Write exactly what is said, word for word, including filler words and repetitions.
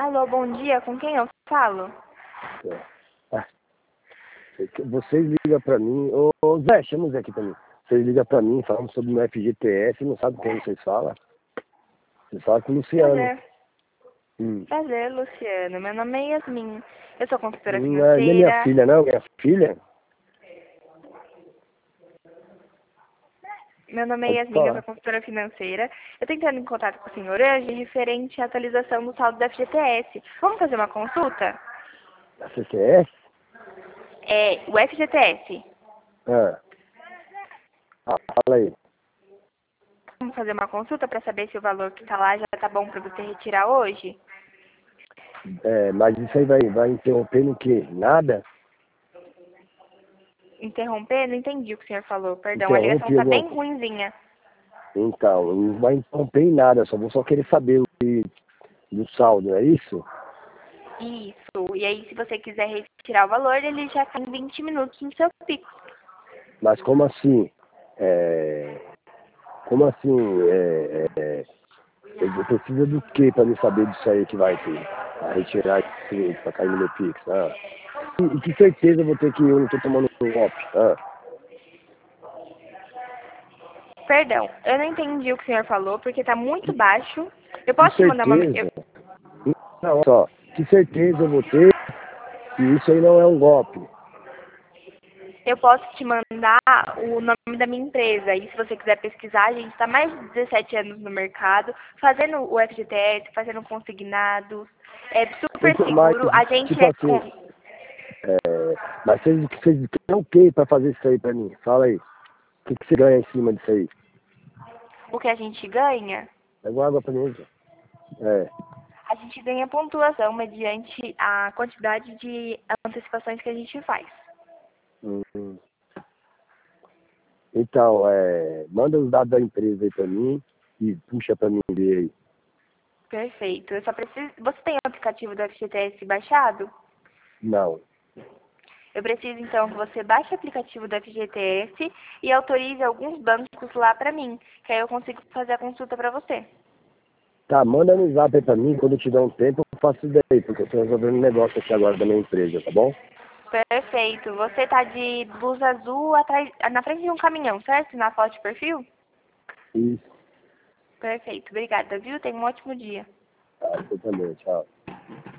Alô, bom dia, com quem eu falo? Ah, vocês ligam pra mim, ô, ô Zé, chama o Zé aqui pra mim. Vocês ligam pra mim falando sobre o F G T S, não sabem quem vocês falam? Vocês falam com o Luciano. Prazer. Hum. Prazer, Luciano. Meu nome é Yasmin. Eu sou consultora Não é nem minha financeira. filha, não? Minha filha? Meu nome é Pode Yasmin, eu sou falar. consultora financeira. Eu estou entrando em contato com o senhor hoje referente à atualização do saldo do F G T S. Vamos fazer uma consulta? F G T S? É, o F G T S. Ah. Ah, fala aí. Vamos fazer uma consulta para saber se o valor que está lá já está bom para você retirar hoje? É, mas isso aí vai, vai interromper no quê? Nada? Interromper? Não entendi o que o senhor falou. Perdão, a ligação Interrompe está alguma bem coisa? ruinzinha. Então, não vai interromper em nada, só vou só querer saber o que, do saldo, é isso? Isso. E aí, se você quiser retirar o valor, ele já está em vinte minutos no seu Pix. Mas como assim? É, como assim? É, é, eu preciso do que para me saber disso aí que vai ter? Pra retirar isso para cair no meu Pix? Ah. E, e que certeza eu vou ter que eu não estou tomando um golpe? Ah. Perdão, eu não entendi o que o senhor falou, porque está muito baixo. Eu Que posso te mandar uma... Eu, certeza? Não, olha só, que certeza eu vou ter que isso aí não é um golpe? eu posso te mandar o nome da minha empresa. E se você quiser pesquisar, a gente está mais de dezessete anos no mercado, fazendo o F G T S, fazendo consignados. É super Então, mas, seguro. A gente tipo é... assim, é, mas vocês, vocês querem o que para fazer isso aí para mim? Fala aí. O que, que você ganha em cima disso aí? O que a gente ganha? Pega uma água para mim, Zé. É. A gente ganha pontuação mediante a quantidade de antecipações que a gente faz. Hum. Então, é, manda os dados da empresa aí pra mim e puxa pra mim ver aí. Perfeito. Eu só preciso... Você tem o aplicativo do F G T S baixado? Não. Eu preciso, então, que você baixe o aplicativo do F G T S e autorize alguns bancos lá para mim, que aí eu consigo fazer a consulta para você. Tá, manda no zap aí pra mim, quando eu te der um tempo eu faço isso daí, porque eu tô resolvendo um negócio aqui agora da minha empresa, tá bom? Perfeito. Você tá de blusa azul atrás, na frente de um caminhão, certo? Na foto de perfil? Isso. Perfeito. Obrigada, viu? Tenha um ótimo dia. Tá, você também, tchau.